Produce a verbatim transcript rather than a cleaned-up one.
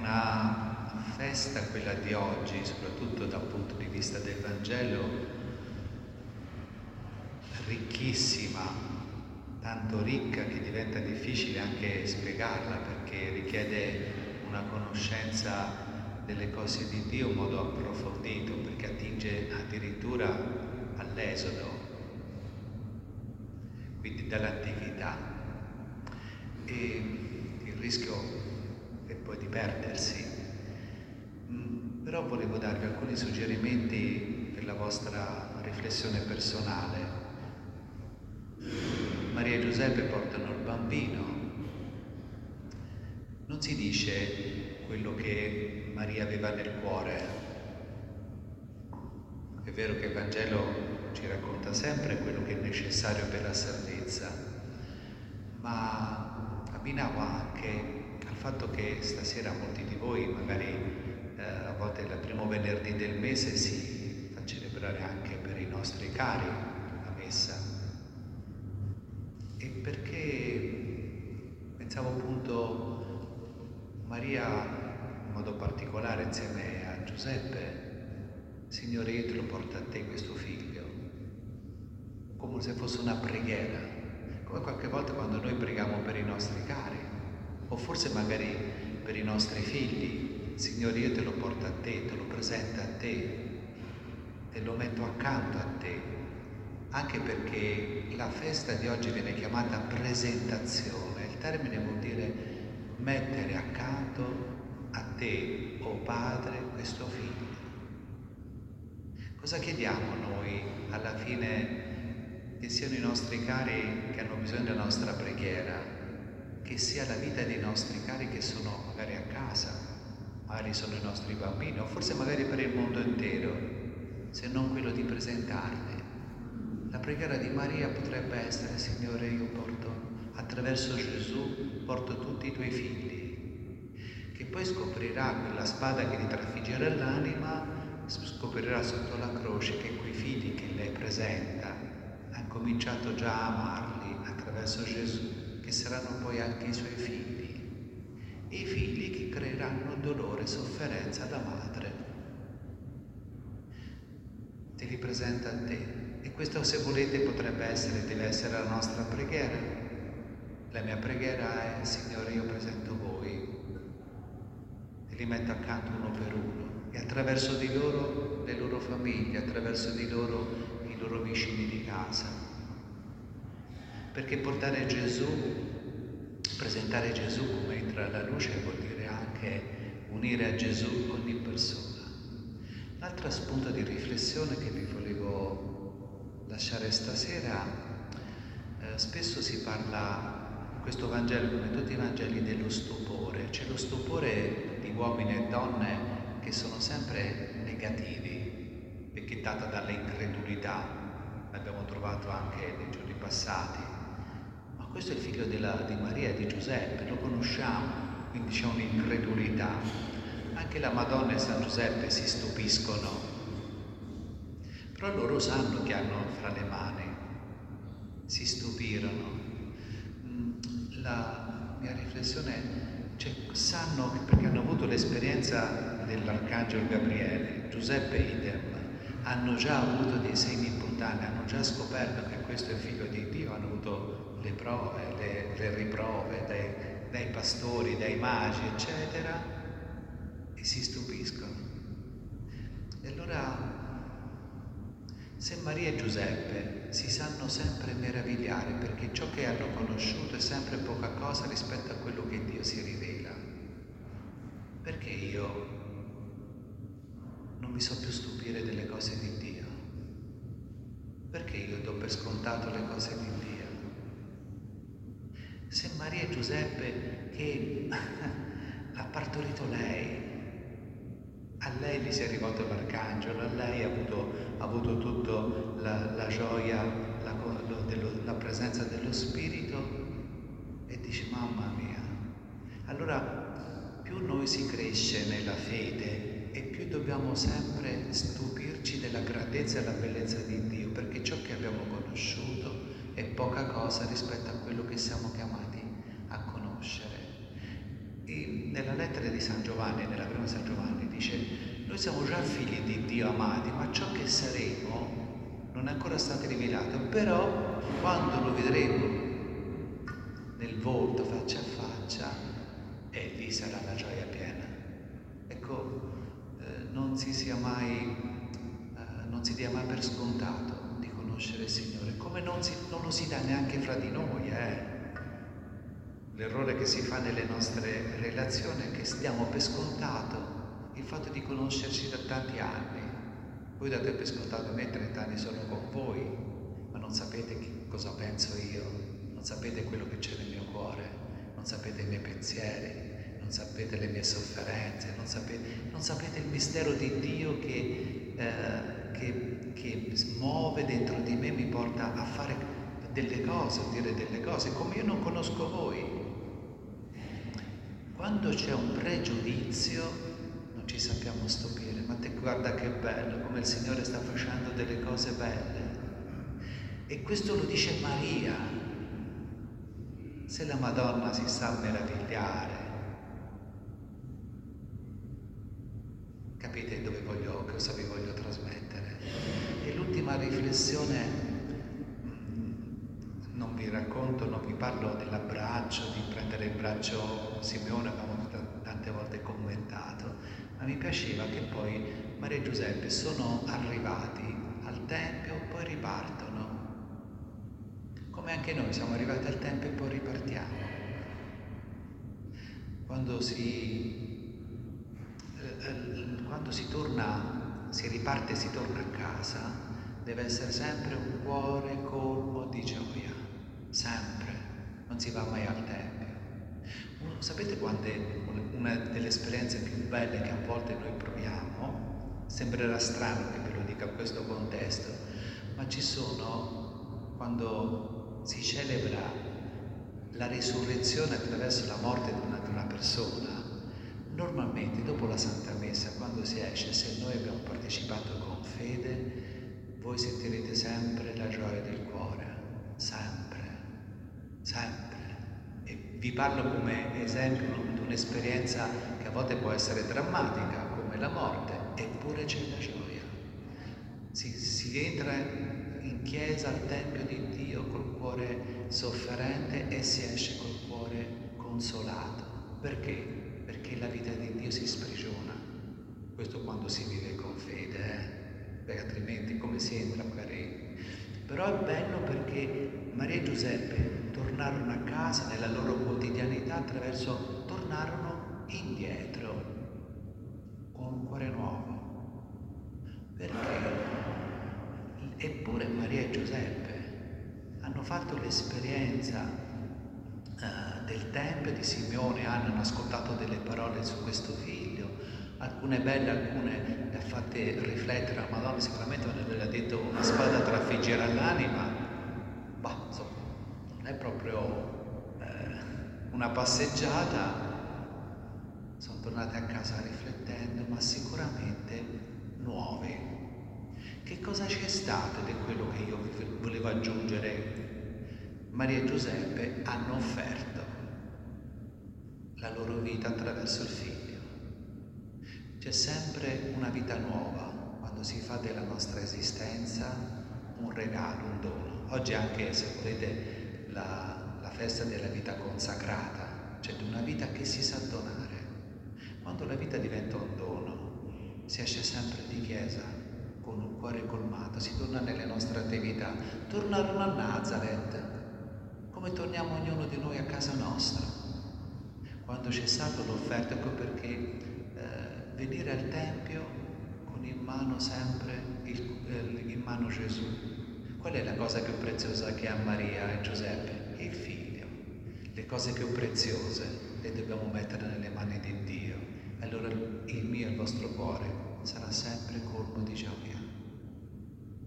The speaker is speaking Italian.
una festa, quella di oggi, soprattutto dal punto di vista del Vangelo, ricchissima, tanto ricca che diventa difficile anche spiegarla, perché richiede una conoscenza delle cose di Dio in modo approfondito, perché attinge addirittura all'Esodo, quindi dall'antichità, e il rischio è poi di perdersi. Mm, però volevo darvi alcuni suggerimenti per la vostra riflessione personale. Maria e Giuseppe portano il bambino. Non si dice quello che Maria aveva nel cuore. È vero che il Vangelo ci racconta sempre quello che è necessario per la salvezza, ma abbinavo anche al fatto che stasera molti di voi, magari eh, a volte il primo venerdì del mese, si fa celebrare anche per i nostri cari la messa. E perché pensavo appunto Maria in modo particolare insieme a Giuseppe: Signore, io te lo porto a te questo figlio, come se fosse una preghiera, come qualche volta quando noi preghiamo per i nostri cari, o forse magari per i nostri figli. Signore, io te lo porto a te, te lo presento a te, te lo metto accanto a te, anche perché la festa di oggi viene chiamata presentazione. Il termine vuol dire mettere accanto a te, o Padre, questo figlio. Cosa chiediamo noi alla fine? Che siano i nostri cari che hanno bisogno della nostra preghiera, che sia la vita dei nostri cari che sono magari a casa, magari sono i nostri bambini, o forse magari per il mondo intero, se non quello di presentarli. La preghiera di Maria potrebbe essere: Signore, io porto, attraverso Gesù, porto tutti i tuoi figli, che poi scoprirà quella spada che ti trafiggerà l'anima, scoprirà sotto la croce che quei figli che lei presenta ha cominciato già a amarli attraverso Gesù, che saranno poi anche i suoi figli, e i figli che creeranno dolore e sofferenza alla madre. Te li presenta a te. E questo, se volete, potrebbe essere, deve essere la nostra preghiera. La mia preghiera è: Signore, io presento voi, te li metto accanto uno per uno, e attraverso di loro le loro famiglie, attraverso di loro i loro vicini di casa. Perché portare Gesù, presentare Gesù come entra alla luce, vuol dire anche unire a Gesù ogni persona. L'altro spunto di riflessione che vi volevo lasciare stasera, eh, spesso si parla in questo Vangelo, come in tutti i Vangeli, dello stupore. C'è lo stupore di uomini e donne che sono sempre negativi, perché è data dall'incredulità. L'abbiamo trovato anche nei giorni passati. Ma questo è il figlio della, di Maria e di Giuseppe, lo conosciamo, quindi c'è un'incredulità. Anche la Madonna e San Giuseppe si stupiscono, però loro sanno che hanno fra le mani, si stupirono. La mia riflessione, cioè, sanno che, perché hanno avuto l'esperienza dell'Arcangelo Gabriele, Giuseppe idem, hanno già avuto dei segni importanti, hanno già scoperto che questo è figlio di Dio, hanno avuto le prove, le, le riprove dai, dai pastori, dai magi, eccetera, e si stupiscono. E allora, se Maria e Giuseppe si sanno sempre meravigliare, perché ciò che hanno conosciuto è sempre poca cosa rispetto a quello che Dio si rivela, perché io non mi so più stupire delle cose di Dio? Perché io do per scontato le cose di Dio? Se Maria e Giuseppe, che ha partorito lei, a lei gli si è rivolto l'Arcangelo, a lei ha avuto, ha avuto tutta la, la gioia, la, lo, dello, la presenza dello Spirito, e dice: mamma mia. Allora, più noi si cresce nella fede, e più dobbiamo sempre stupirci della grandezza e della bellezza di Dio, perché ciò che abbiamo conosciuto è poca cosa rispetto a quello che siamo chiamati a conoscere. E E nella lettera di San Giovanni, nella prima San Giovanni, dice: noi siamo già figli di Dio amati, ma ciò che saremo non è ancora stato rivelato, però quando lo vedremo nel volto, faccia a faccia, e lì sarà la gioia piena. Ecco, eh, non si sia mai, eh, non si dia mai per scontato di conoscere il Signore, come non, si, non lo si dà neanche fra di noi, eh. L'errore che si fa nelle nostre relazioni è che diamo per scontato il fatto di conoscerci da tanti anni. Voi date per scontato me trenta anni sono con voi, ma non sapete che cosa penso io, non sapete quello che c'è nel mio cuore, non sapete i miei pensieri, non sapete le mie sofferenze, non sapete, non sapete il mistero di Dio che, eh, che, che muove dentro di me, mi porta a fare delle cose, a dire delle cose, come io non conosco voi. Quando c'è un pregiudizio non ci sappiamo stupire, ma te guarda che bello, come il Signore sta facendo delle cose belle. E questo lo dice Maria. Se la Madonna si sa meravigliare, capite dove voglio, cosa vi voglio trasmettere? E l'ultima riflessione, non vi racconto, non vi parlo dell'abbraccio, di prendere in braccio Simeone, abbiamo tante volte commentato, ma mi piaceva che poi Maria e Giuseppe sono arrivati al Tempio, poi ripartono. Come anche noi siamo arrivati al Tempio e poi ripartiamo. Quando si, eh, quando si torna, si riparte e si torna a casa, deve essere sempre un cuore colmo di gioia, sempre, non si va mai al Tempio. Sapete quando è una delle esperienze più belle che a volte noi proviamo? Sembrerà strano che ve lo dica in questo contesto, ma ci sono quando si celebra la risurrezione attraverso la morte di una, di una persona. Normalmente dopo la Santa Messa, quando si esce, se noi abbiamo partecipato con fede, voi sentirete sempre la gioia del cuore, sempre, sempre. E vi parlo come esempio di un'esperienza che a volte può essere drammatica, come la morte, eppure c'è la gioia. Si, si entra in chiesa, al Tempio di Dio, col cuore sofferente e si esce col cuore consolato. Perché? Perché la vita di Dio si sprigiona. Questo quando si vive con fede, eh? Perché altrimenti come si entra magari... Però è bello perché Maria e Giuseppe tornarono a casa nella loro quotidianità attraverso, tornarono indietro con un cuore nuovo. Perché? Eppure Maria e Giuseppe hanno fatto l'esperienza uh, del Tempio di Simeone, hanno ascoltato delle parole su questo figlio, alcune belle, alcune le ha fatte riflettere la Madonna, sicuramente non le ha detto una spada trafiggerà l'anima, ma insomma non è proprio eh, una passeggiata, sono tornate a casa riflettendo, ma sicuramente nuove. Che cosa c'è stato ed è quello che io volevo aggiungere? Maria e Giuseppe hanno offerto la loro vita attraverso il figlio. C'è sempre una vita nuova quando si fa della nostra esistenza un regalo, un dono. Oggi anche, se volete, la, la festa della vita consacrata, cioè di una vita che si sa donare. Quando la vita diventa un dono, si esce sempre di chiesa con un cuore colmato, si torna nelle nostre attività. Tornarono a Nazareth, come torniamo ognuno di noi a casa nostra. Quando c'è stata l'offerta, ecco perché eh, venire al Tempio con in mano sempre il, eh, in mano Gesù. Qual è la cosa più preziosa che ha Maria e Giuseppe? Il figlio. Le cose più preziose le dobbiamo mettere nelle mani di Dio. Allora il mio e il vostro cuore sarà sempre colmo di gioia.